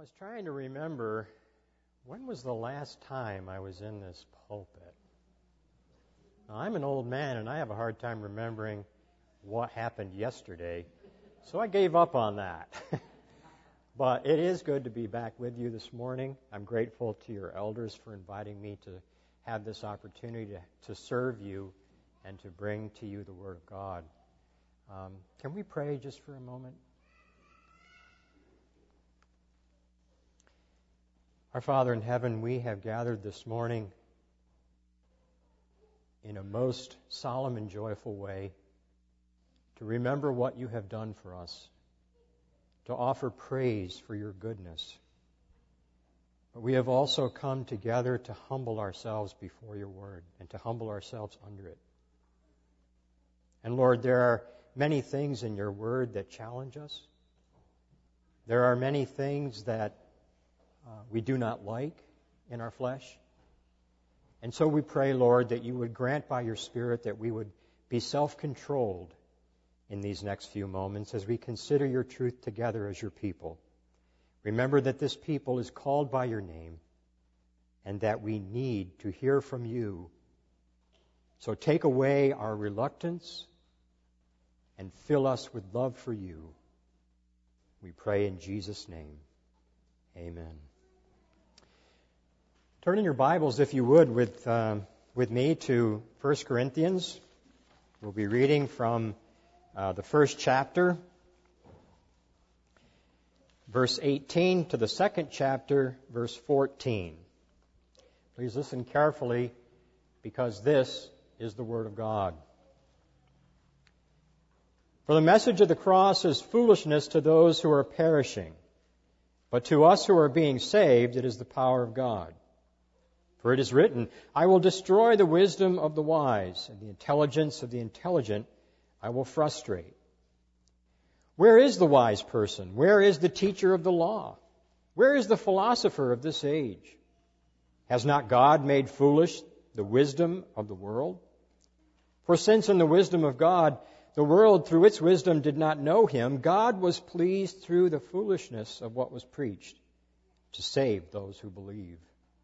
was trying to remember, when was the last time I was in this pulpit? Now, I'm an old man, and I have a hard time remembering what happened yesterday, so I gave up on that. But it is good to be back with you this morning. I'm grateful to your elders for inviting me to have this opportunity to serve you and to bring to you the Word of God. Can we pray just for a moment? Our Father in heaven, we have gathered this morning in a most solemn and joyful way to remember what you have done for us, to offer praise for your goodness. But we have also come together to humble ourselves before your word and to humble ourselves under it. And Lord, there are many things in your word that challenge us. There are many things that we do not like in our flesh. And so we pray, Lord, that you would grant by your Spirit that we would be self-controlled in these next few moments as we consider your truth together as your people. Remember that this people is called by your name and that we need to hear from you. So take away our reluctance and fill us with love for you. We pray in Jesus' name. Amen. Turn in your Bibles, if you would, with me to 1 Corinthians. We'll be reading from the first chapter, verse 18, to the second chapter, verse 14. Please listen carefully, because this is the Word of God. For the message of the cross is foolishness to those who are perishing, but to us who are being saved, it is the power of God. For it is written, I will destroy the wisdom of the wise, and the intelligence of the intelligent I will frustrate. Where is the wise person? Where is the teacher of the law? Where is the philosopher of this age? Has not God made foolish the wisdom of the world? For since in the wisdom of God, the world through its wisdom did not know him, God was pleased through the foolishness of what was preached to save those who believe.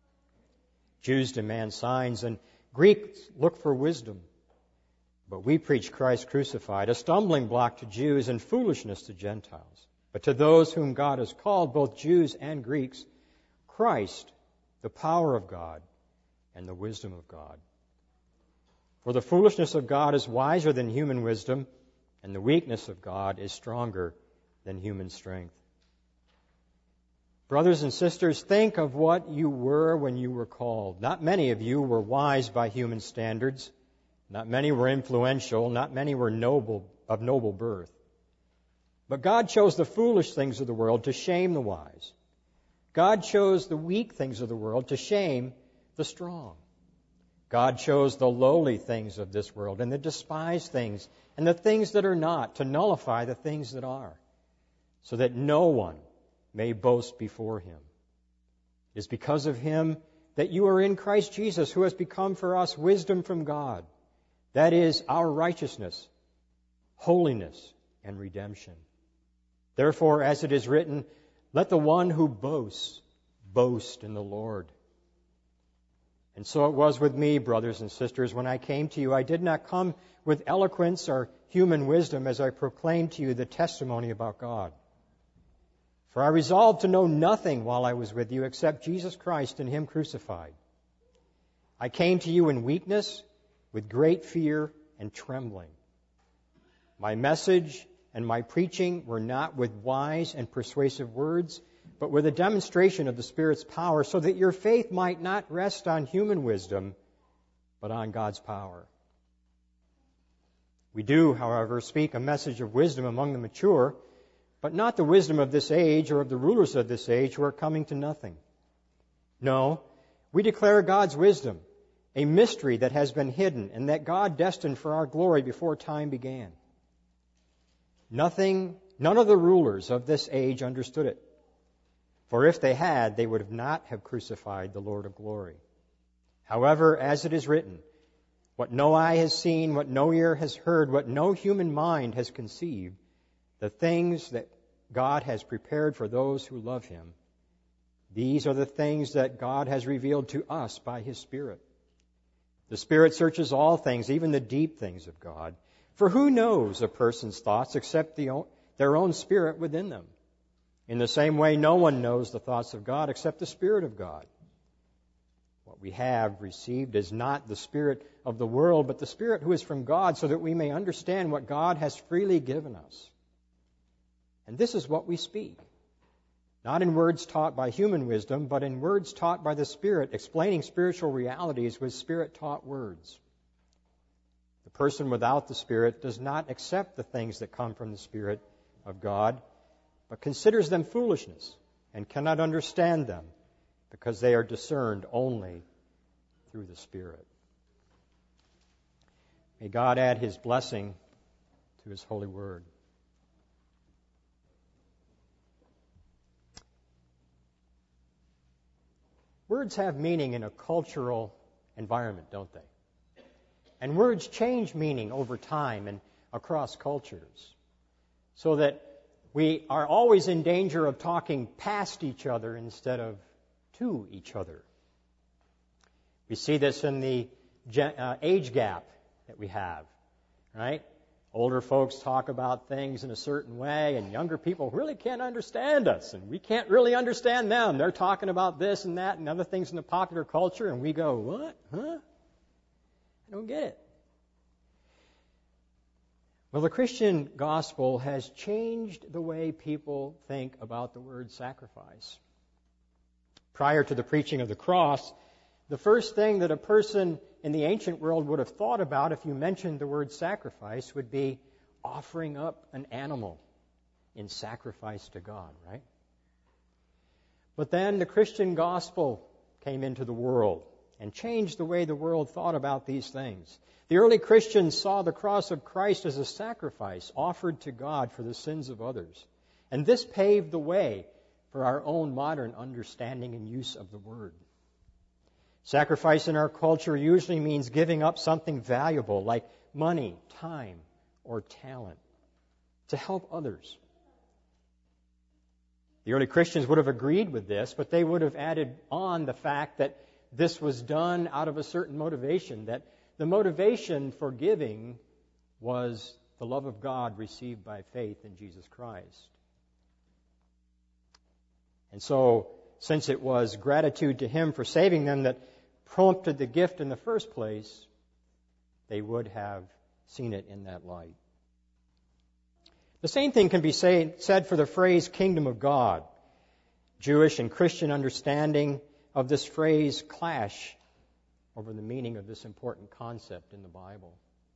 Jews demand signs, and Greeks look for wisdom. But we preach Christ crucified, a stumbling block to Jews and foolishness to Gentiles. But to those whom God has called, both Jews and Greeks, Christ, the power of God and the wisdom of God. For the foolishness of God is wiser than human wisdom, and the weakness of God is stronger than human strength. Brothers and sisters, think of what you were when you were called. Not many of you were wise by human standards. Not many were influential. Not many were of noble birth. But God chose the foolish things of the world to shame the wise. God chose the weak things of the world to shame the strong. God chose the lowly things of this world and the despised things and the things that are not to nullify the things that are, so that no one may boast before him. It is because of him that you are in Christ Jesus, who has become for us wisdom from God. That is our righteousness, holiness, and redemption. Therefore, as it is written, let the one who boasts boast in the Lord. And so it was with me, brothers and sisters, when I came to you. I did not come with eloquence or human wisdom as I proclaimed to you the testimony about God. For I resolved to know nothing while I was with you except Jesus Christ and him crucified. I came to you in weakness, with great fear and trembling. My message and my preaching were not with wise and persuasive words, but with a demonstration of the Spirit's power, so that your faith might not rest on human wisdom, but on God's power. We do, however, speak a message of wisdom among the mature, but not the wisdom of this age or of the rulers of this age who are coming to nothing. No, we declare God's wisdom, a mystery that has been hidden and that God destined for our glory before time began. None of the rulers of this age understood it. For if they had, they would not have crucified the Lord of glory. However, as it is written, what no eye has seen, what no ear has heard, what no human mind has conceived, the things that God has prepared for those who love him, These are the things that God has revealed to us by His Spirit. The Spirit searches all things, even the deep things of God. For who knows a person's thoughts except their own spirit within them? In the same way, no one knows the thoughts of God except the Spirit of God. What we have received is not the spirit of the world, but the Spirit who is from God, so that we may understand what God has freely given us. And this is what we speak, not in words taught by human wisdom, but in words taught by the Spirit, explaining spiritual realities with Spirit-taught words. The person without the Spirit does not accept the things that come from the Spirit of God, but considers them foolishness and cannot understand them, because they are discerned only through the Spirit. May God add His blessing to His holy word. Words have meaning in a cultural environment, don't they? And words change meaning over time and across cultures, so that we are always in danger of talking past each other instead of to each other. We see this in the age gap that we have, right? Older folks talk about things in a certain way, and younger people really can't understand us, and we can't really understand them. They're talking about this and that and other things in the popular culture, and we go, what? Huh? I don't get it. Well, the Christian gospel has changed the way people think about the word sacrifice. Prior to the preaching of the cross, the first thing that a person in the ancient world would have thought about if you mentioned the word sacrifice would be offering up an animal in sacrifice to God, right? But then the Christian gospel came into the world and changed the way the world thought about these things. The early Christians saw the cross of Christ as a sacrifice offered to God for the sins of others. And this paved the way for our own modern understanding and use of the word. Sacrifice in our culture usually means giving up something valuable like money, time, or talent to help others. The early Christians would have agreed with this, but they would have added on the fact that this was done out of a certain motivation, that the motivation for giving was the love of God received by faith in Jesus Christ. And so, since it was gratitude to Him for saving them that prompted the gift in the first place, they would have seen it in that light. The same thing can be said for the phrase kingdom of God. Jewish and Christian understanding of this phrase clash over the meaning of this important concept in the Bible.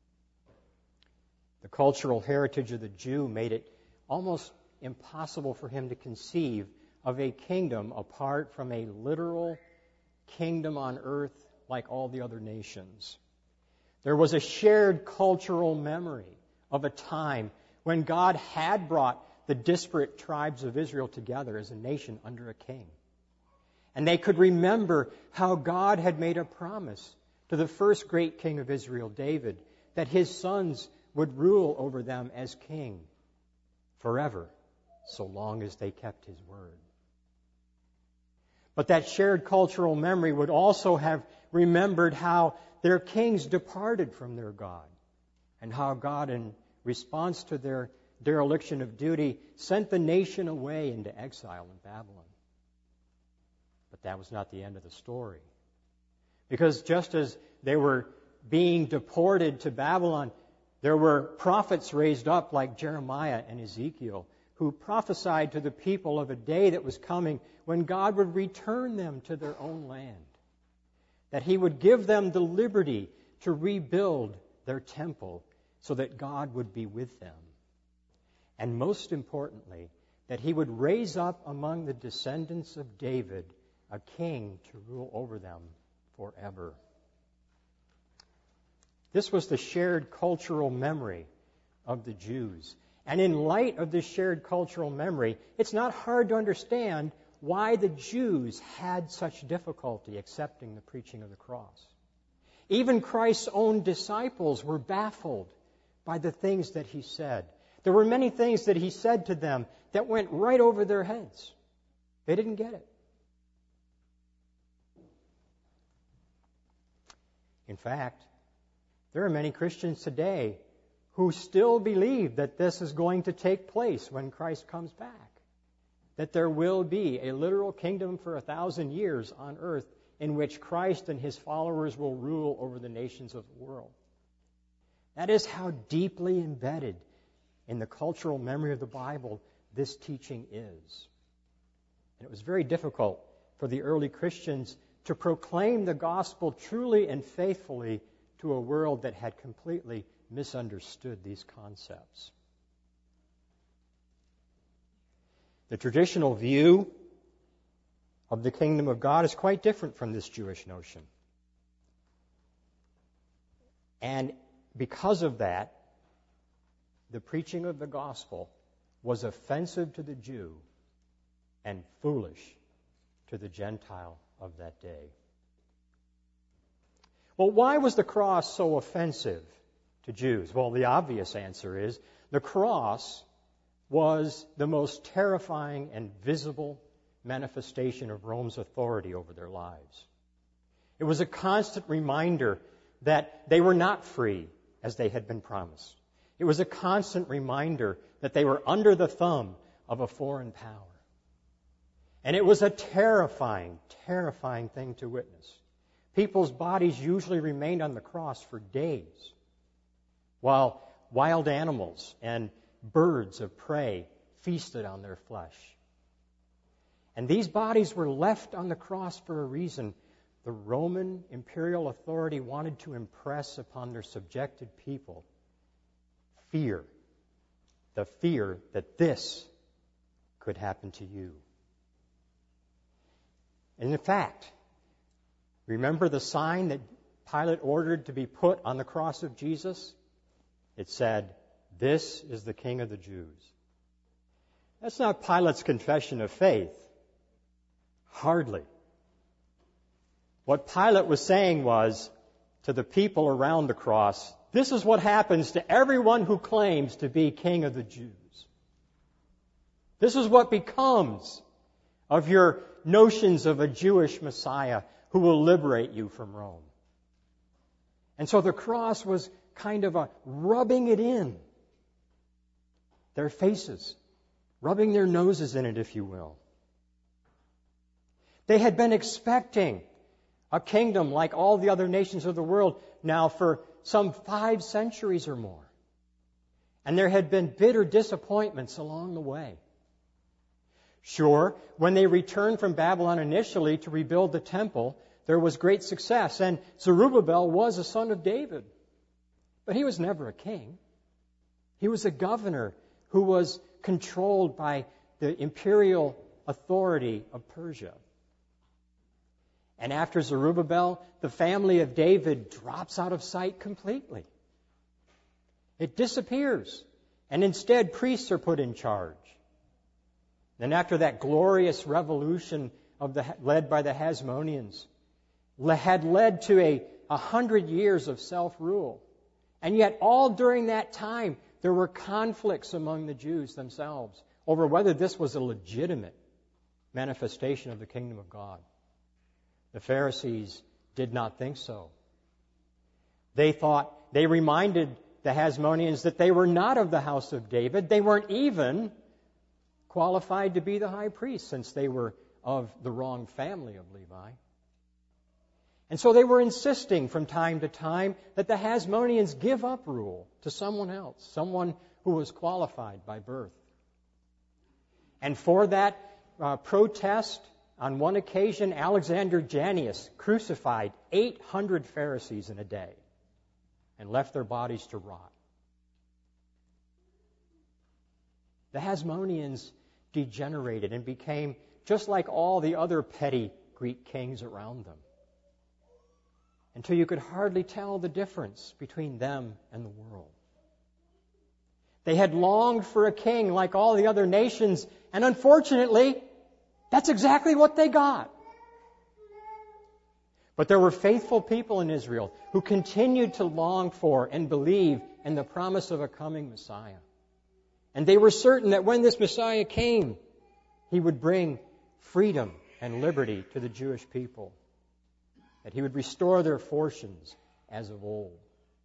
The cultural heritage of the Jew made it almost impossible for him to conceive of a kingdom apart from a literal kingdom on earth like all the other nations. There was a shared cultural memory of a time when God had brought the disparate tribes of Israel together as a nation under a king. And they could remember how God had made a promise to the first great king of Israel, David, that his sons would rule over them as king forever, so long as they kept his word. But that shared cultural memory would also have remembered how their kings departed from their God, and how God, in response to their dereliction of duty, sent the nation away into exile in Babylon. But that was not the end of the story. Because just as they were being deported to Babylon, there were prophets raised up like Jeremiah and Ezekiel who prophesied to the people of a day that was coming when God would return them to their own land, that He would give them the liberty to rebuild their temple so that God would be with them. And most importantly, that He would raise up among the descendants of David a king to rule over them forever. This was the shared cultural memory of the Jews. And in light of this shared cultural memory, it's not hard to understand why the Jews had such difficulty accepting the preaching of the cross. Even Christ's own disciples were baffled by the things that He said. There were many things that He said to them that went right over their heads. They didn't get it. In fact, there are many Christians today who still believe that this is going to take place when Christ comes back, that there will be a literal kingdom for 1,000 years on earth in which Christ and his followers will rule over the nations of the world. That is how deeply embedded in the cultural memory of the Bible this teaching is. And it was very difficult for the early Christians to proclaim the gospel truly and faithfully to a world that had completely misunderstood these concepts. The traditional view of the kingdom of God is quite different from this Jewish notion. And because of that, the preaching of the gospel was offensive to the Jew and foolish to the Gentile of that day. Well, why was the cross so offensive to Jews? Well, the obvious answer is the cross was the most terrifying and visible manifestation of Rome's authority over their lives. It was a constant reminder that they were not free as they had been promised. It was a constant reminder that they were under the thumb of a foreign power. And it was a terrifying, terrifying thing to witness. People's bodies usually remained on the cross for days, while wild animals and birds of prey feasted on their flesh. And these bodies were left on the cross for a reason. The Roman imperial authority wanted to impress upon their subjected people fear, the fear that this could happen to you. And in fact, remember the sign that Pilate ordered to be put on the cross of Jesus? It said, "This is the King of the Jews." That's not Pilate's confession of faith. Hardly. What Pilate was saying was to the people around the cross, this is what happens to everyone who claims to be King of the Jews. This is what becomes of your notions of a Jewish Messiah who will liberate you from Rome. And so the cross was kind of a rubbing it in their faces, rubbing their noses in it, if you will. They had been expecting a kingdom like all the other nations of the world now for some 5 centuries or more. And there had been bitter disappointments along the way. Sure, when they returned from Babylon initially to rebuild the temple, there was great success. And Zerubbabel was a son of David. But he was never a king. He was a governor who was controlled by the imperial authority of Persia. And after Zerubbabel, the family of David drops out of sight completely. It disappears. And instead, priests are put in charge. Then after that glorious revolution led by the Hasmoneans, had led to 100 years of self-rule. And yet all during that time, there were conflicts among the Jews themselves over whether this was a legitimate manifestation of the kingdom of God. The Pharisees did not think so. They reminded the Hasmoneans that they were not of the house of David. They weren't even qualified to be the high priest since they were of the wrong family of Levi. And so they were insisting from time to time that the Hasmoneans give up rule to someone else, someone who was qualified by birth. And for that protest, on one occasion, Alexander Jannaeus crucified 800 Pharisees in a day and left their bodies to rot. The Hasmoneans degenerated and became just like all the other petty Greek kings around them, until you could hardly tell the difference between them and the world. They had longed for a king like all the other nations, and unfortunately, that's exactly what they got. But there were faithful people in Israel who continued to long for and believe in the promise of a coming Messiah. And they were certain that when this Messiah came, he would bring freedom and liberty to the Jewish people, that he would restore their fortunes as of old.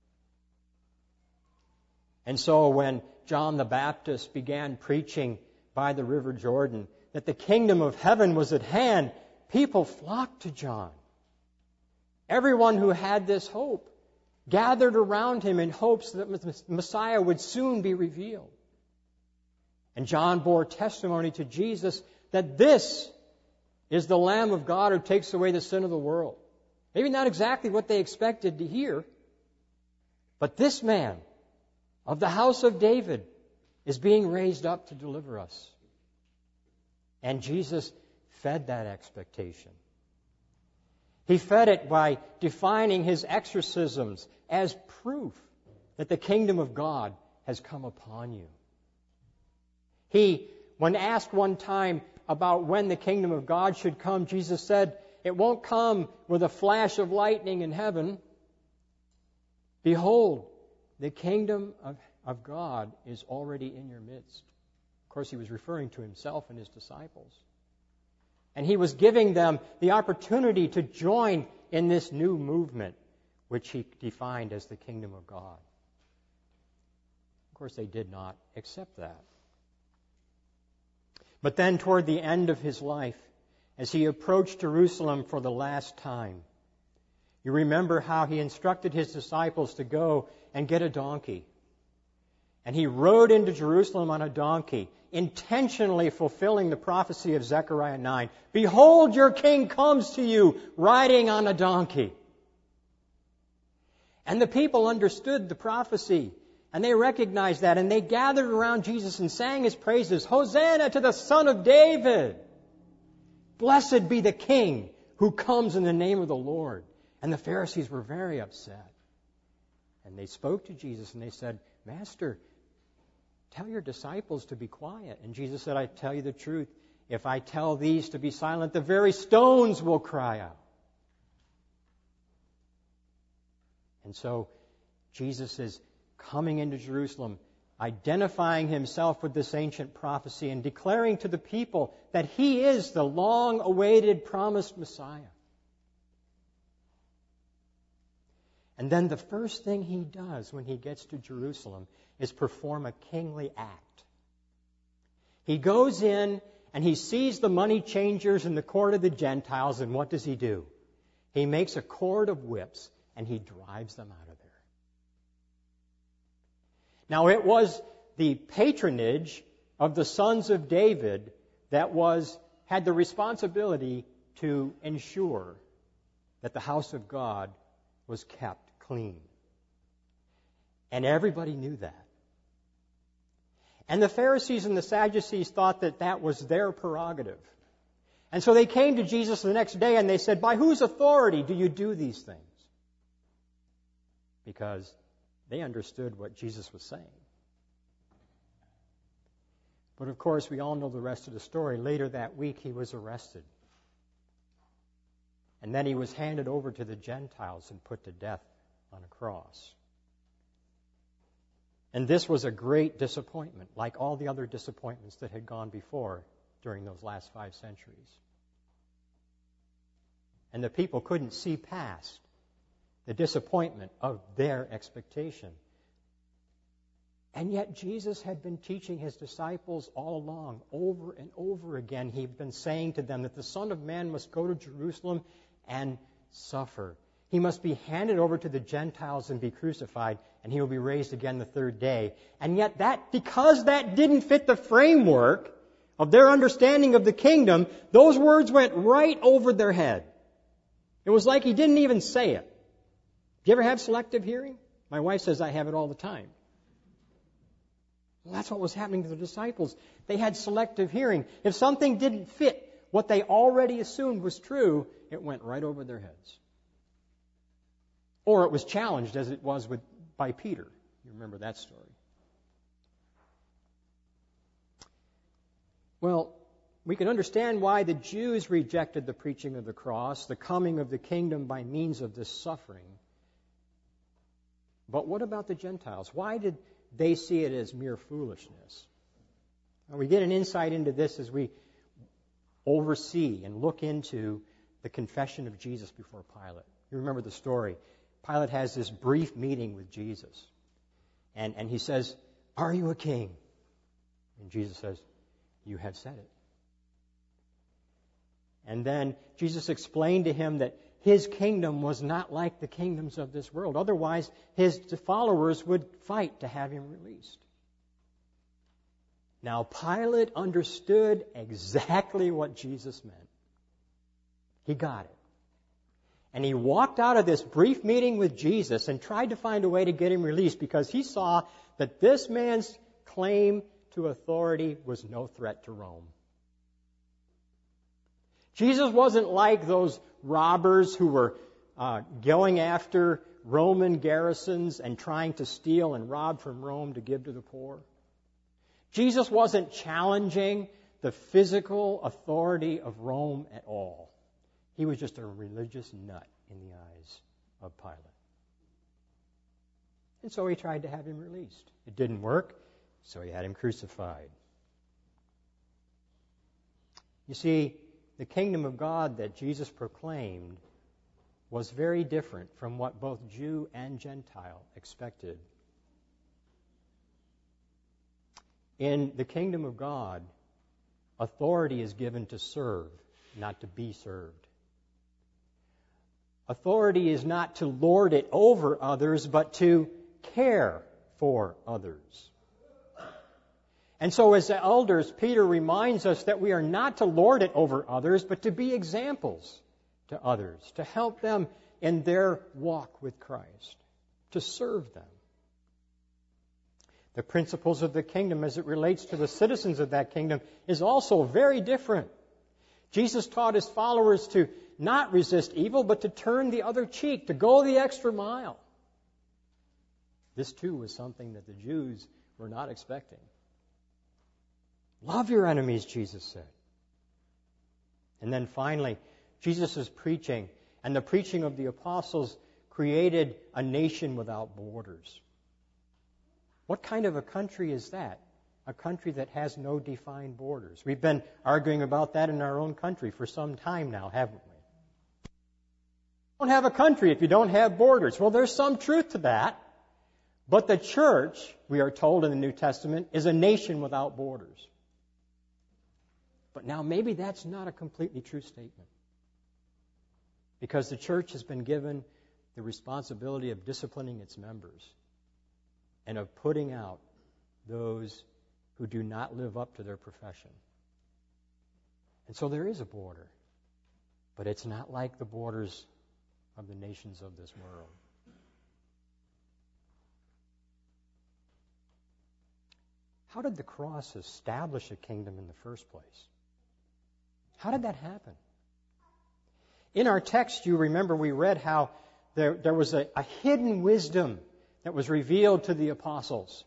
And so when John the Baptist began preaching by the River Jordan that the kingdom of heaven was at hand, people flocked to John. Everyone who had this hope gathered around him in hopes that the Messiah would soon be revealed. And John bore testimony to Jesus that this is the Lamb of God who takes away the sin of the world. Maybe not exactly what they expected to hear, but this man of the house of David is being raised up to deliver us. And Jesus fed that expectation. He fed it by defining his exorcisms as proof that the kingdom of God has come upon you. He, when asked one time about when the kingdom of God should come, Jesus said, "It won't come with a flash of lightning in heaven. Behold, the kingdom of God is already in your midst." Of course, he was referring to himself and his disciples. And he was giving them the opportunity to join in this new movement, which he defined as the kingdom of God. Of course, they did not accept that. But then toward the end of his life, as he approached Jerusalem for the last time, you remember how he instructed his disciples to go and get a donkey. And he rode into Jerusalem on a donkey, intentionally fulfilling the prophecy of Zechariah 9. "Behold, your king comes to you riding on a donkey." And the people understood the prophecy, and they recognized that, and they gathered around Jesus and sang his praises. "Hosanna to the Son of David! Blessed be the King who comes in the name of the Lord." And the Pharisees were very upset. And they spoke to Jesus and they said, "Master, tell your disciples to be quiet." And Jesus said, "I tell you the truth. If I tell these to be silent, the very stones will cry out." And so Jesus is coming into Jerusalem, identifying himself with this ancient prophecy and declaring to the people that he is the long-awaited promised Messiah. And then the first thing he does when he gets to Jerusalem is perform a kingly act. He goes in and he sees the money changers in the court of the Gentiles, and what does he do? He makes a cord of whips and he drives them out of there. Now it was the patronage of the sons of David that had the responsibility to ensure that the house of God was kept clean. And everybody knew that. And the Pharisees and the Sadducees thought that that was their prerogative. And so they came to Jesus the next day and they said, "By whose authority do you do these things?" Because they understood what Jesus was saying. But of course, we all know the rest of the story. Later that week, he was arrested. And then he was handed over to the Gentiles and put to death on a cross. And this was a great disappointment, like all the other disappointments that had gone before during those last 5 centuries. And the people couldn't see past the disappointment of their expectation. And yet Jesus had been teaching his disciples all along, over and over again. He'd been saying to them that the Son of Man must go to Jerusalem and suffer. He must be handed over to the Gentiles and be crucified, and he will be raised again the 3rd day. And yet because that didn't fit the framework of their understanding of the kingdom, those words went right over their head. It was like he didn't even say it. Do you ever have selective hearing? My wife says I have it all the time. Well, that's what was happening to the disciples. They had selective hearing. If something didn't fit what they already assumed was true, it went right over their heads. Or it was challenged, as it was by Peter. You remember that story. Well, we can understand why the Jews rejected the preaching of the cross, the coming of the kingdom by means of this suffering. But what about the Gentiles? Why did they see it as mere foolishness? And we get an insight into this as we oversee and look into the confession of Jesus before Pilate. You remember the story. Pilate has this brief meeting with Jesus. And he says, "Are you a king?" And Jesus says, "You have said it." And then Jesus explained to him that his kingdom was not like the kingdoms of this world. Otherwise, his followers would fight to have him released. Now, Pilate understood exactly what Jesus meant. He got it. And he walked out of this brief meeting with Jesus and tried to find a way to get him released because he saw that this man's claim to authority was no threat to Rome. Jesus wasn't like those robbers who were going after Roman garrisons and trying to steal and rob from Rome to give to the poor. Jesus wasn't challenging the physical authority of Rome at all. He was just a religious nut in the eyes of Pilate. And so he tried to have him released. It didn't work, so he had him crucified. You see, the kingdom of God that Jesus proclaimed was very different from what both Jew and Gentile expected. In the kingdom of God, authority is given to serve, not to be served. Authority is not to lord it over others, but to care for others. And so as elders, Peter reminds us that we are not to lord it over others, but to be examples to others, to help them in their walk with Christ, to serve them. The principles of the kingdom as it relates to the citizens of that kingdom is also very different. Jesus taught his followers to not resist evil, but to turn the other cheek, to go the extra mile. This too was something that the Jews were not expecting. Love your enemies, Jesus said. And then finally, Jesus' preaching and the preaching of the apostles created a nation without borders. What kind of a country is that? A country that has no defined borders. We've been arguing about that in our own country for some time now, haven't we? You don't have a country if you don't have borders. Well, there's some truth to that. But the church, we are told in the New Testament, is a nation without borders. But now maybe that's not a completely true statement. Because the church has been given the responsibility of disciplining its members and of putting out those who do not live up to their profession. And so there is a border. But it's not like the borders of the nations of this world. How did the cross establish a kingdom in the first place? How did that happen? In our text, you remember we read how there was a hidden wisdom that was revealed to the apostles.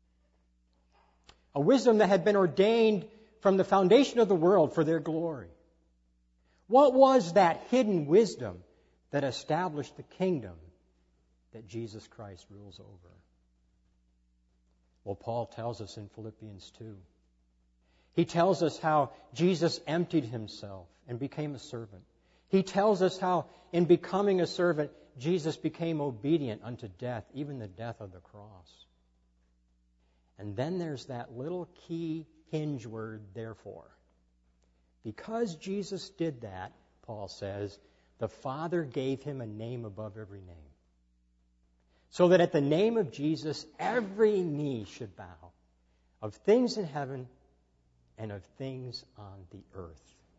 A wisdom that had been ordained from the foundation of the world for their glory. What was that hidden wisdom that established the kingdom that Jesus Christ rules over? Well, Paul tells us in Philippians 2. He tells us how Jesus emptied himself and became a servant. He tells us how in becoming a servant, Jesus became obedient unto death, even the death of the cross. And then there's that little key hinge word, therefore. Because Jesus did that, Paul says, the Father gave him a name above every name. So that at the name of Jesus, every knee should bow, of things in heaven and of things on the earth.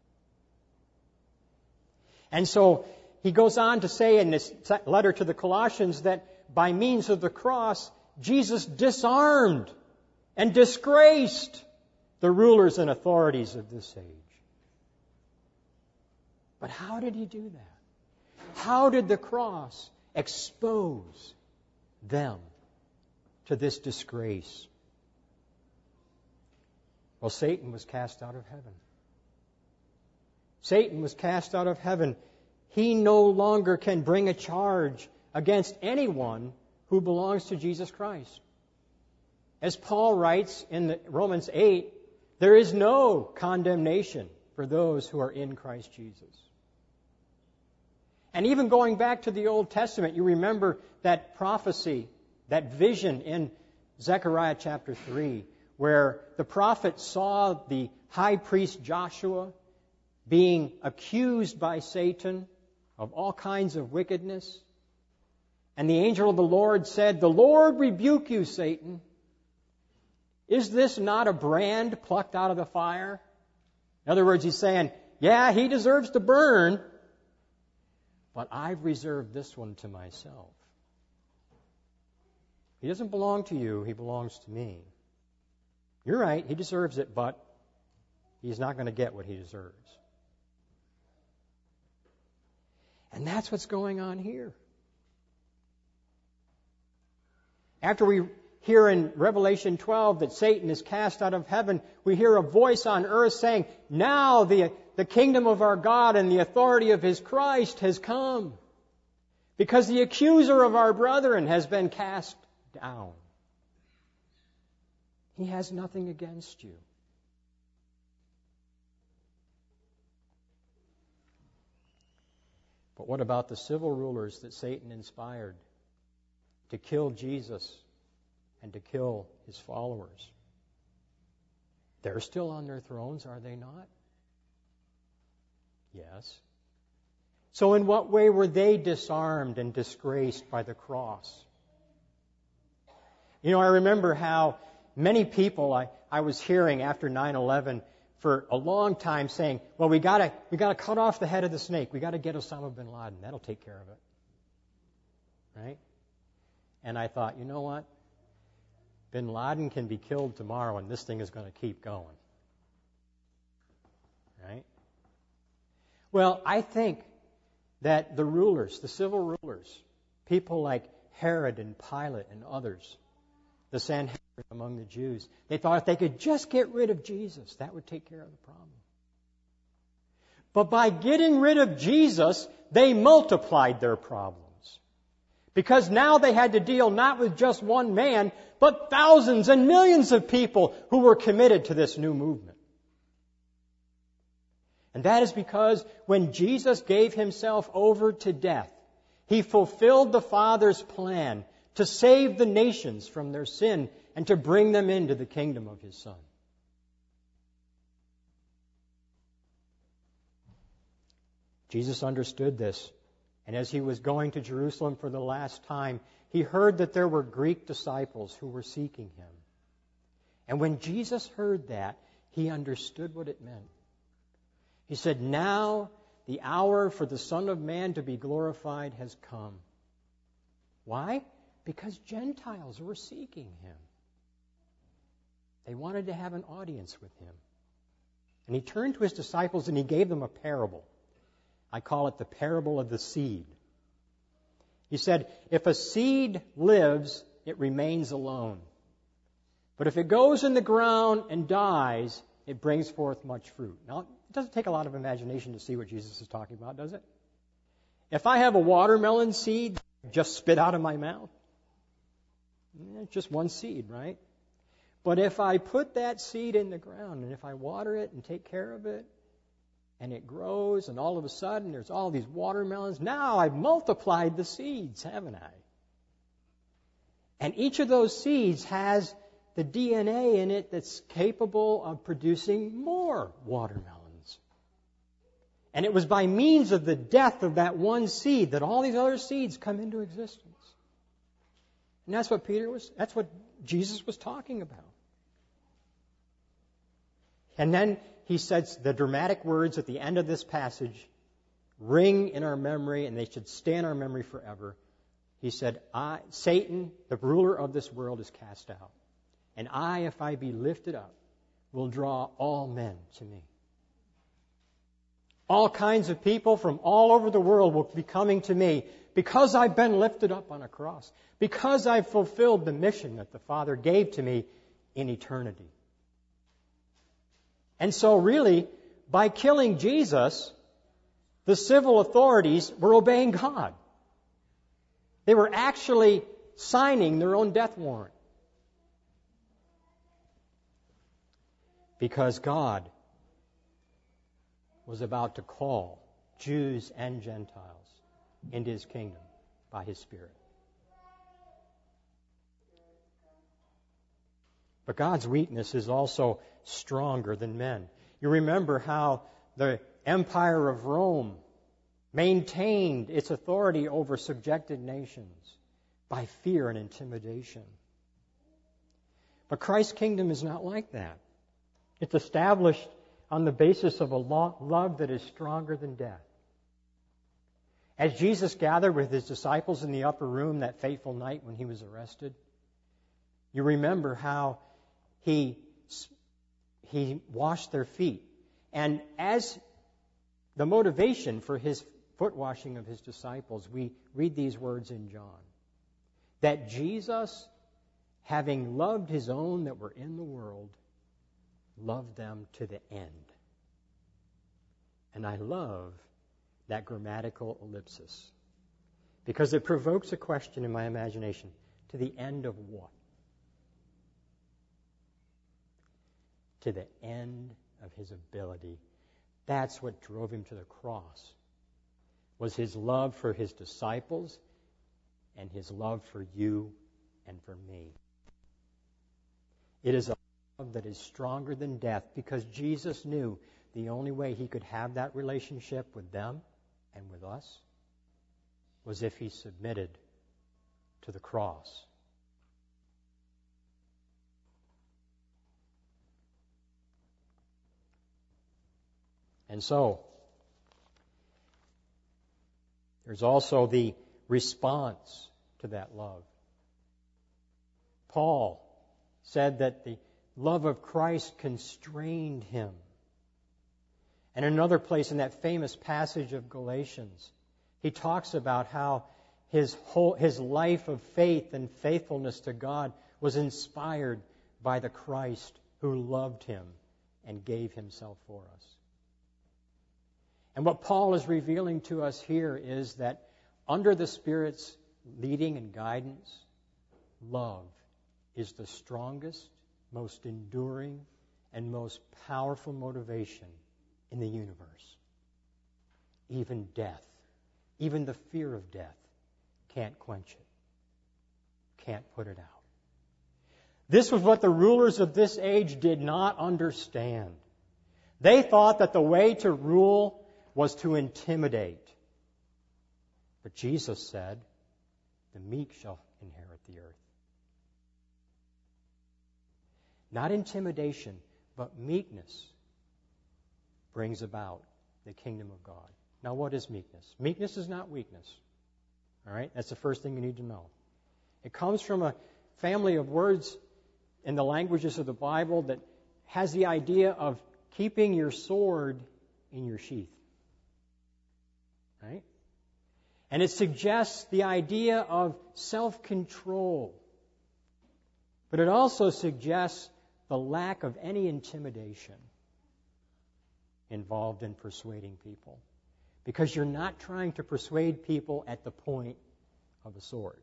And so he goes on to say in this letter to the Colossians that by means of the cross, Jesus disarmed and disgraced the rulers and authorities of this age. But how did he do that? How did the cross expose them to this disgrace? Well, Satan was cast out of heaven. Satan was cast out of heaven. He no longer can bring a charge against anyone who belongs to Jesus Christ. As Paul writes in Romans 8, there is no condemnation for those who are in Christ Jesus. And even going back to the Old Testament, you remember that prophecy, that vision in Zechariah chapter 3, where the prophet saw the high priest Joshua being accused by Satan of all kinds of wickedness. And the angel of the Lord said, "The Lord rebuke you, Satan. Is this not a brand plucked out of the fire?" In other words, he's saying, yeah, he deserves to burn, but I've reserved this one to myself. He doesn't belong to you, he belongs to me. You're right, he deserves it, but he's not going to get what he deserves. And that's what's going on here. After we hear in Revelation 12 that Satan is cast out of heaven, we hear a voice on earth saying, now the kingdom of our God and the authority of His Christ has come, because the accuser of our brethren has been cast down. He has nothing against you. But what about the civil rulers that Satan inspired to kill Jesus and to kill His followers? They're still on their thrones, are they not? Yes. So in what way were they disarmed and disgraced by the cross? You know, I remember how many people I was hearing after 9/11 for a long time saying, well, we got to cut off the head of the snake. We got to get Osama bin Laden. That'll take care of it. Right? And I thought, you know what? Bin Laden can be killed tomorrow and this thing is going to keep going. Right? Well, I think that the rulers, the civil rulers, people like Herod and Pilate and others, the Sanhedrin among the Jews, they thought if they could just get rid of Jesus, that would take care of the problem. But by getting rid of Jesus, they multiplied their problems. Because now they had to deal not with just one man, but thousands and millions of people who were committed to this new movement. And that is because when Jesus gave Himself over to death, He fulfilled the Father's plan to save the nations from their sin and to bring them into the kingdom of His Son. Jesus understood this, and as He was going to Jerusalem for the last time, He heard that there were Greek disciples who were seeking Him. And when Jesus heard that, He understood what it meant. He said, now the hour for the Son of Man to be glorified has come. Why? Because Gentiles were seeking Him. They wanted to have an audience with Him. And He turned to His disciples and He gave them a parable. I call it the parable of the seed. He said, if a seed lives, it remains alone. But if it goes in the ground and dies, it brings forth much fruit. Now, it doesn't take a lot of imagination to see what Jesus is talking about, does it? If I have a watermelon seed just spit out of my mouth, it's just one seed, right? But if I put that seed in the ground and if I water it and take care of it, and it grows, and all of a sudden there's all these watermelons, now I've multiplied the seeds, haven't I? And each of those seeds has the DNA in it that's capable of producing more watermelons. And it was by means of the death of that one seed that all these other seeds come into existence. And that's what Jesus was talking about. And then he says the dramatic words at the end of this passage ring in our memory, and they should stay in our memory forever. He said, Satan, the ruler of this world, is cast out. And I, if I be lifted up, will draw all men to me. All kinds of people from all over the world will be coming to me because I've been lifted up on a cross, because I've fulfilled the mission that the Father gave to me in eternity. And so really, by killing Jesus, the civil authorities were obeying God. They were actually signing their own death warrant. Because God was about to call Jews and Gentiles into His kingdom by His Spirit. But God's weakness is also stronger than men. You remember how the empire of Rome maintained its authority over subjected nations by fear and intimidation. But Christ's kingdom is not like that. It's established on the basis of a love that is stronger than death. As Jesus gathered with His disciples in the upper room that fateful night when He was arrested, you remember how He washed their feet. And as the motivation for His foot washing of His disciples, we read these words in John. That Jesus, having loved His own that were in the world, loved them to the end. And I love that grammatical ellipsis because it provokes a question in my imagination. To the end of what? To the end of His ability. That's what drove Him to the cross, was His love for His disciples and His love for you and for me. It is a love that is stronger than death because Jesus knew the only way He could have that relationship with them and with us was if He submitted to the cross. And so, there's also the response to that love. Paul said that the love of Christ constrained him. And in another place in that famous passage of Galatians, he talks about how his life of faith and faithfulness to God was inspired by the Christ who loved him and gave Himself for us. And what Paul is revealing to us here is that under the Spirit's leading and guidance, love is the strongest, most enduring, and most powerful motivation in the universe. Even death, even the fear of death, can't quench it, can't put it out. This was what the rulers of this age did not understand. They thought that the way to rule was to intimidate. But Jesus said, the meek shall inherit the earth. Not intimidation, but meekness brings about the kingdom of God. Now, what is meekness? Meekness is not weakness. All right? That's the first thing you need to know. It comes from a family of words in the languages of the Bible that has the idea of keeping your sword in your sheath. Right? And it suggests the idea of self-control. But it also suggests the lack of any intimidation involved in persuading people. Because you're not trying to persuade people at the point of a sword.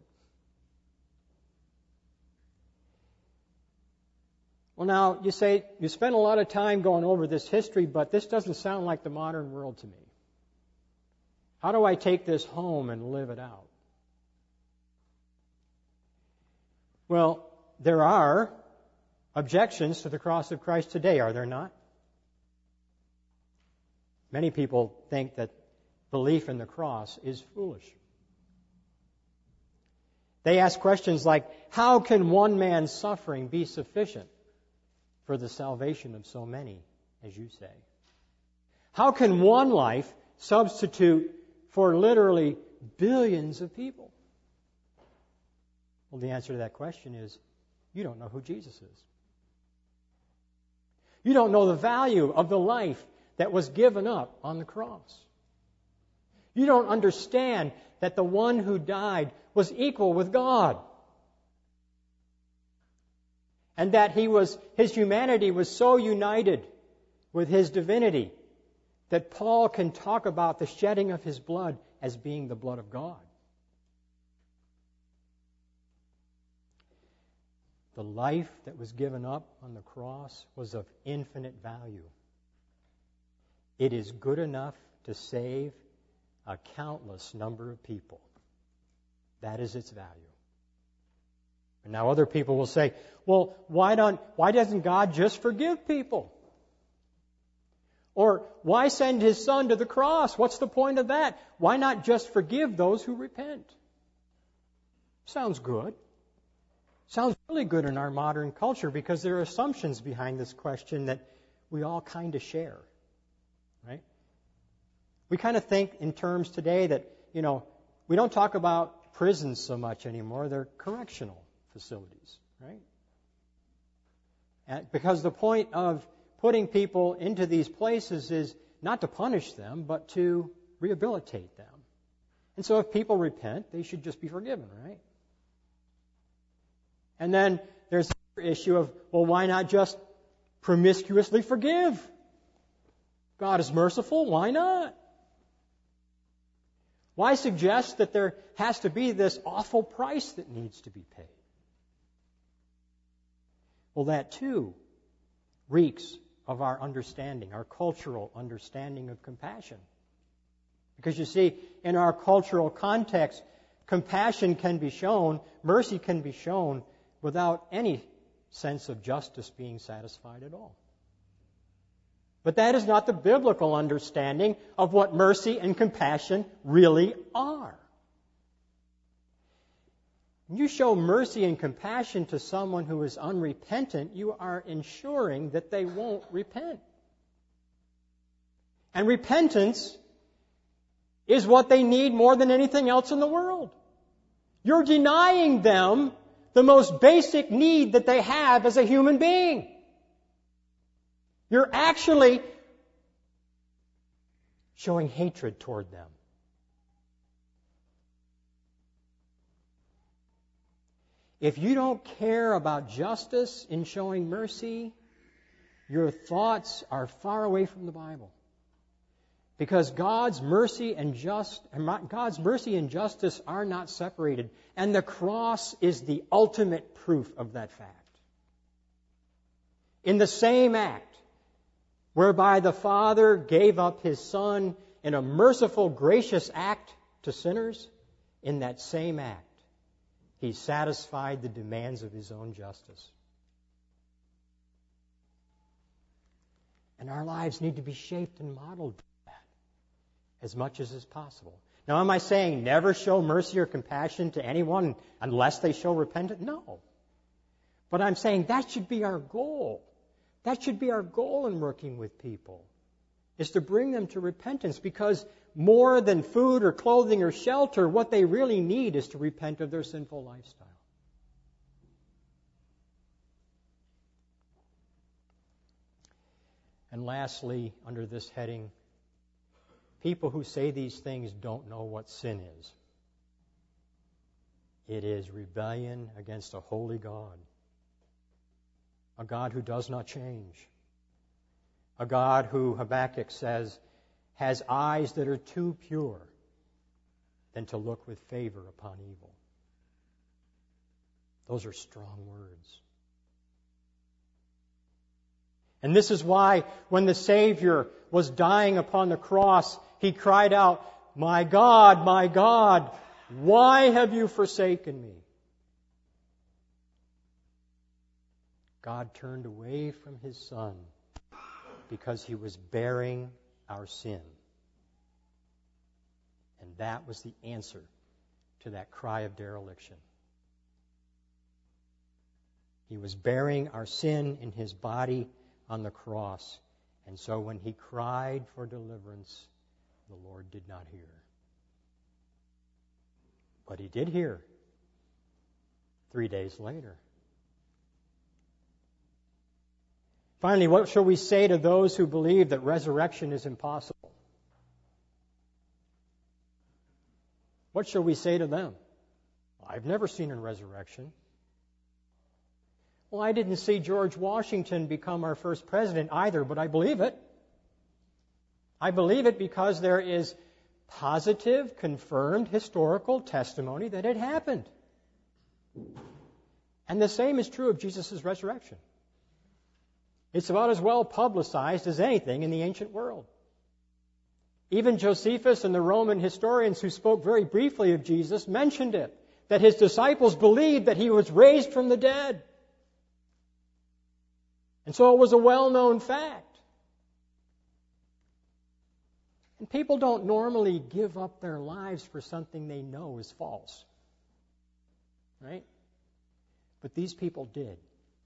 Well, now, you say, you spent a lot of time going over this history, but this doesn't sound like the modern world to me. How do I take this home and live it out? Well, there are objections to the cross of Christ today, are there not? Many people think that belief in the cross is foolish. They ask questions like, how can one man's suffering be sufficient for the salvation of so many, as you say? How can one life substitute for literally billions of people? Well, the answer to that question is, you don't know who Jesus is. You don't know the value of the life that was given up on the cross. You don't understand that the one who died was equal with God. And that his humanity was so united with His divinity that Paul can talk about the shedding of His blood as being the blood of God. The life that was given up on the cross was of infinite value. It is good enough to save a countless number of people. That is its value. And now other people will say, well, why doesn't God just forgive people? Or why send His Son to the cross? What's the point of that? Why not just forgive those who repent? Sounds good. Sounds really good in our modern culture because there are assumptions behind this question that we all kind of share. Right? We kind of think in terms today that, we don't talk about prisons so much anymore. They're correctional facilities, right? Because the point of putting people into these places is not to punish them, but to rehabilitate them. And so if people repent, they should just be forgiven, right? And then there's the issue of, well, why not just promiscuously forgive? God is merciful, why not? Why suggest that there has to be this awful price that needs to be paid? Well, that too reeks of our understanding, our cultural understanding of compassion. Because you see, in our cultural context, compassion can be shown, mercy can be shown without any sense of justice being satisfied at all. But that is not the biblical understanding of what mercy and compassion really are. When you show mercy and compassion to someone who is unrepentant, you are ensuring that they won't repent. And repentance is what they need more than anything else in the world. You're denying them the most basic need that they have as a human being. You're actually showing hatred toward them. If you don't care about justice in showing mercy, your thoughts are far away from the Bible. Because God's mercy and justice are not separated. And the cross is the ultimate proof of that fact. In the same act whereby the Father gave up His Son in a merciful, gracious act to sinners, in that same act, He satisfied the demands of His own justice. And our lives need to be shaped and modeled by that as much as is possible. Now, am I saying never show mercy or compassion to anyone unless they show repentance? No. But I'm saying that should be our goal. That should be our goal in working with people, is to bring them to repentance, because more than food or clothing or shelter, what they really need is to repent of their sinful lifestyle. And lastly, under this heading, people who say these things don't know what sin is. It is rebellion against a holy God. A God who does not change. A God who, Habakkuk says, has eyes that are too pure than to look with favor upon evil. Those are strong words. And this is why when the Savior was dying upon the cross, He cried out, my God, why have you forsaken me?" God turned away from His Son because He was bearing our sin. And that was the answer to that cry of dereliction. He was bearing our sin in His body on the cross. And so when He cried for deliverance, the Lord did not hear. But He did hear 3 days later. Finally, what shall we say to those who believe that resurrection is impossible? What shall we say to them? I've never seen a resurrection. Well, I didn't see George Washington become our first president either, but I believe it. I believe it because there is positive, confirmed historical testimony that it happened. And the same is true of Jesus' resurrection. It's about as well publicized as anything in the ancient world. Even Josephus and the Roman historians who spoke very briefly of Jesus mentioned it, that his disciples believed that he was raised from the dead. And so it was a well-known fact. And people don't normally give up their lives for something they know is false. Right? But these people did.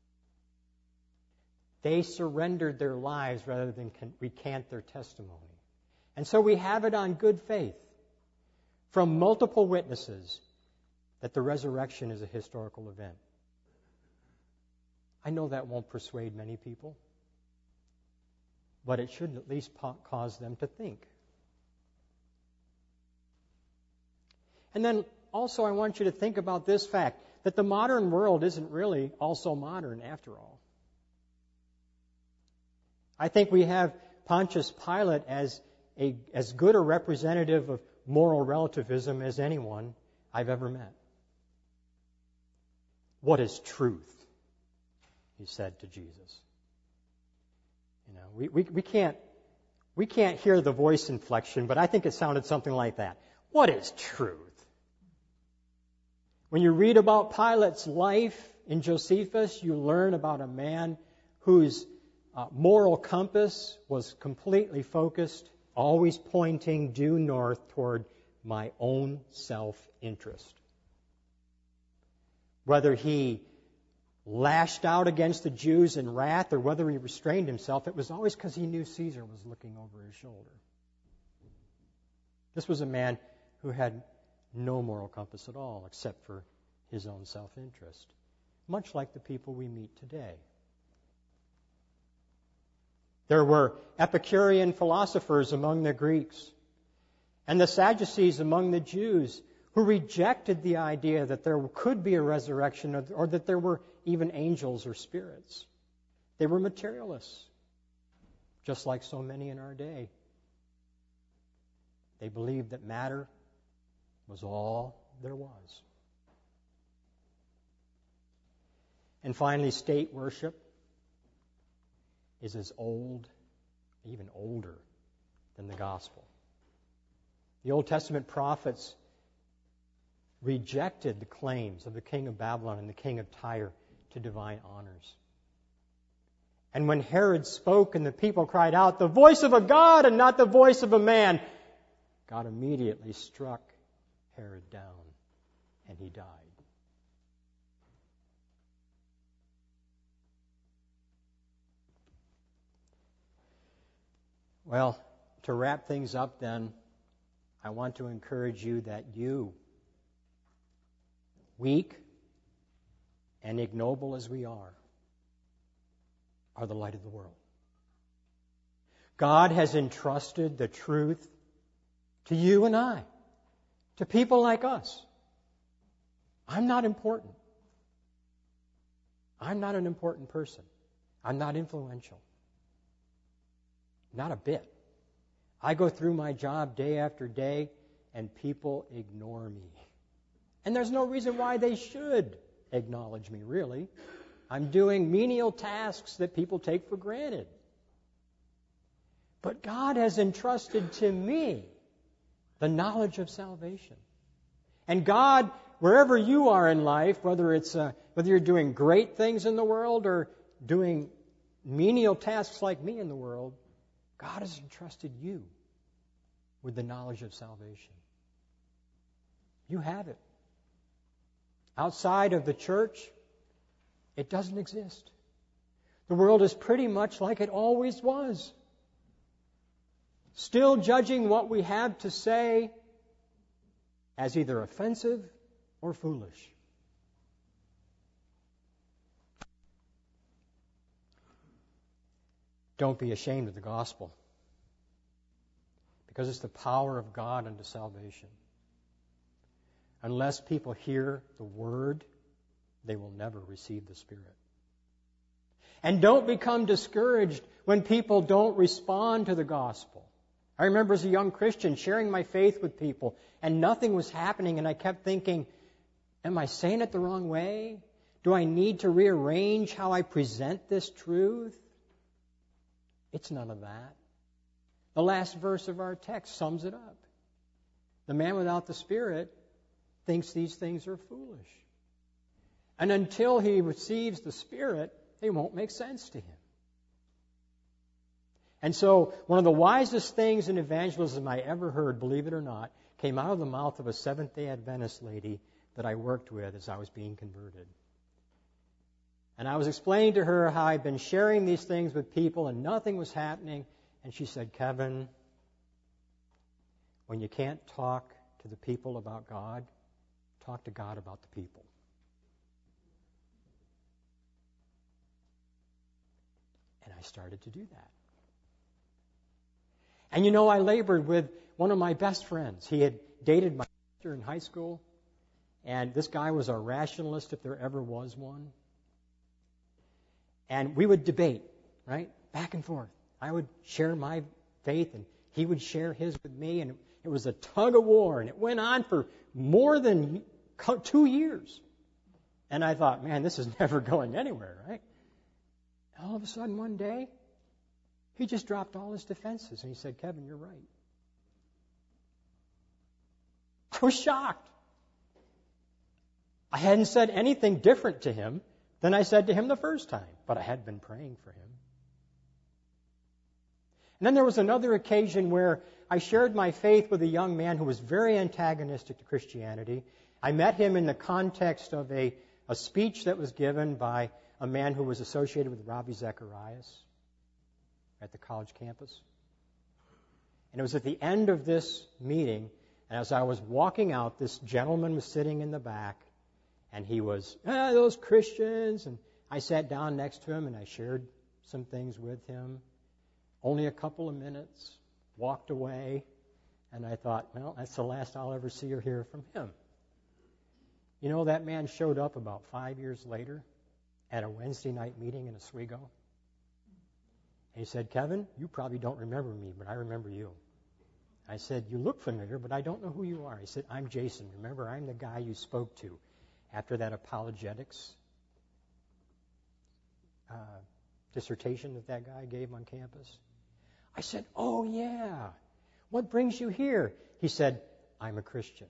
They surrendered their lives rather than recant their testimony. And so we have it on good faith from multiple witnesses that the resurrection is a historical event. I know that won't persuade many people, but it should at least cause them to think. And then also I want you to think about this fact, that the modern world isn't really also modern after all. I think we have Pontius Pilate as good a representative of moral relativism as anyone I've ever met. What is truth? He said to Jesus. You know, we can't hear the voice inflection, but I think it sounded something like that. What is truth? When you read about Pilate's life in Josephus, you learn about a man whose moral compass was completely focused, always pointing due north toward my own self-interest. Whether he lashed out against the Jews in wrath or whether he restrained himself, it was always because he knew Caesar was looking over his shoulder. This was a man who had no moral compass at all except for his own self-interest, much like the people we meet today. There were Epicurean philosophers among the Greeks and the Sadducees among the Jews who rejected the idea that there could be a resurrection or that there were even angels or spirits. They were materialists, just like so many in our day. They believed that matter was all there was. And finally, state worship is as old, even older, than the gospel. The Old Testament prophets rejected the claims of the king of Babylon and the king of Tyre to divine honors. And when Herod spoke and the people cried out, "The voice of a God and not the voice of a man," God immediately struck Herod down and he died. Well, to wrap things up then, I want to encourage you that you, weak and ignoble as we are the light of the world. God has entrusted the truth to you and I, to people like us. I'm not important. I'm not an important person. I'm not influential. Not a bit. I go through my job day after day, and people ignore me. And there's no reason why they should acknowledge me, really. I'm doing menial tasks that people take for granted. But God has entrusted to me the knowledge of salvation. And God, wherever you are in life, whether you're doing great things in the world or doing menial tasks like me in the world, God has entrusted you with the knowledge of salvation. You have it. Outside of the church, it doesn't exist. The world is pretty much like it always was. Still judging what we have to say as either offensive or foolish. Don't be ashamed of the gospel, because it's the power of God unto salvation. Unless people hear the word, they will never receive the Spirit. And don't become discouraged when people don't respond to the gospel. I remember as a young Christian sharing my faith with people, and nothing was happening, and I kept thinking, am I saying it the wrong way? Do I need to rearrange how I present this truth? It's none of that. The last verse of our text sums it up. The man without the Spirit thinks these things are foolish. And until he receives the Spirit, they won't make sense to him. And so, one of the wisest things in evangelism I ever heard, believe it or not, came out of the mouth of a Seventh-day Adventist lady that I worked with as I was being converted. And I was explaining to her how I'd been sharing these things with people and nothing was happening. And she said, Kevin, when you can't talk to the people about God, talk to God about the people. And I started to do that. And I labored with one of my best friends. He had dated my sister in high school, and this guy was a rationalist if there ever was one. And we would debate, right, back and forth. I would share my faith, and he would share his with me, and it was a tug of war, and it went on for more than 2 years. And I thought, man, this is never going anywhere, right? All of a sudden, one day, he just dropped all his defenses, and he said, Kevin, you're right. I was shocked. I hadn't said anything different to him than I said to him the first time, but I had been praying for him. And then there was another occasion where I shared my faith with a young man who was very antagonistic to Christianity. I met him in the context of a speech that was given by a man who was associated with Ravi Zacharias at the college campus. And it was at the end of this meeting, and as I was walking out, this gentleman was sitting in the back, and he was, those Christians. And I sat down next to him, and I shared some things with him. Only a couple of minutes, walked away, and I thought, well, that's the last I'll ever see or hear from him. That man showed up about 5 years later at a Wednesday night meeting in Oswego. And he said, Kevin, you probably don't remember me, but I remember you. I said, you look familiar, but I don't know who you are. He said, I'm Jason. Remember, I'm the guy you spoke to after that apologetics dissertation that guy gave on campus. I said, oh, yeah. What brings you here? He said, I'm a Christian.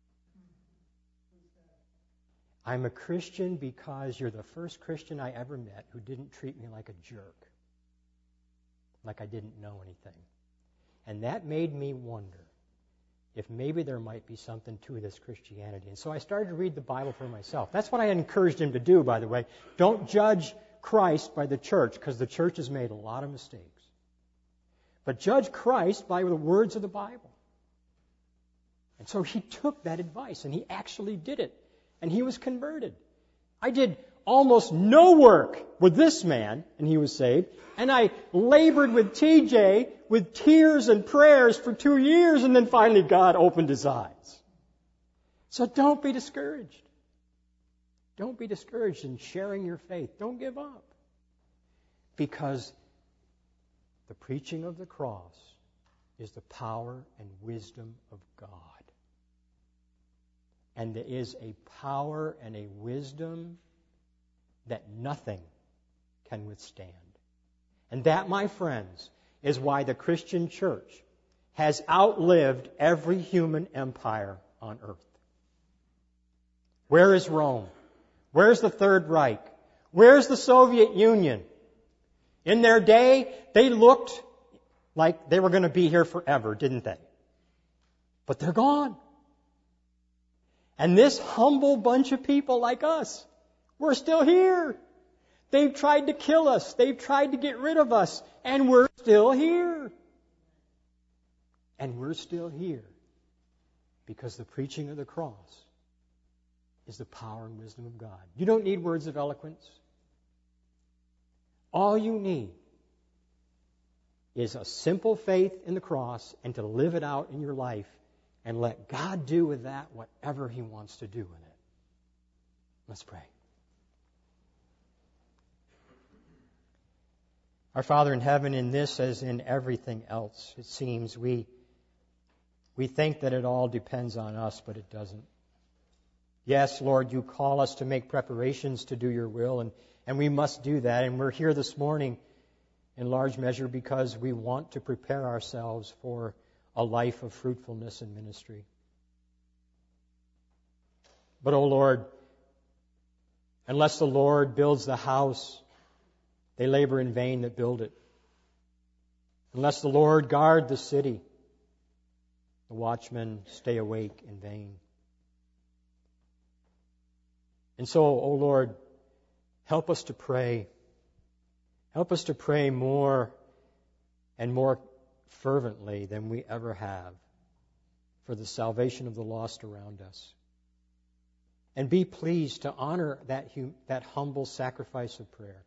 I'm a Christian because you're the first Christian I ever met who didn't treat me like a jerk, like I didn't know anything. And that made me wonder if maybe there might be something to this Christianity. And so I started to read the Bible for myself. That's what I encouraged him to do, by the way. Don't judge Christ by the church, because the church has made a lot of mistakes. But judge Christ by the words of the Bible. And so he took that advice, and he actually did it. And he was converted. I did almost no work with this man, and he was saved. And I labored with TJ with tears and prayers for 2 years, and then finally God opened his eyes. So don't be discouraged. Don't be discouraged in sharing your faith. Don't give up. Because the preaching of the cross is the power and wisdom of God. And there is a power and a wisdom that nothing can withstand. And that, my friends, is why the Christian church has outlived every human empire on earth. Where is Rome? Where's the Third Reich? Where's the Soviet Union? In their day, they looked like they were going to be here forever, didn't they? But they're gone. And this humble bunch of people like us, we're still here. They've tried to kill us. They've tried to get rid of us. And we're still here. And we're still here because the preaching of the cross is the power and wisdom of God. You don't need words of eloquence. All you need is a simple faith in the cross and to live it out in your life and let God do with that whatever He wants to do with it. Let's pray. Our Father in heaven, in this as in everything else, it seems we think that it all depends on us, but it doesn't. Yes, Lord, you call us to make preparations to do your will, and we must do that. And we're here this morning in large measure because we want to prepare ourselves for a life of fruitfulness and ministry. But, O Lord, unless the Lord builds the house, they labor in vain that build it. Unless the Lord guard the city, the watchmen stay awake in vain. And so, O Lord, help us to pray. Help us to pray more and more fervently than we ever have for the salvation of the lost around us. And be pleased to honor that humble sacrifice of prayer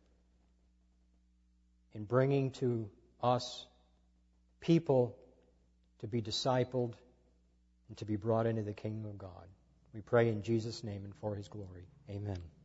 in bringing to us people to be discipled and to be brought into the kingdom of God. We pray in Jesus' name and for His glory. Amen.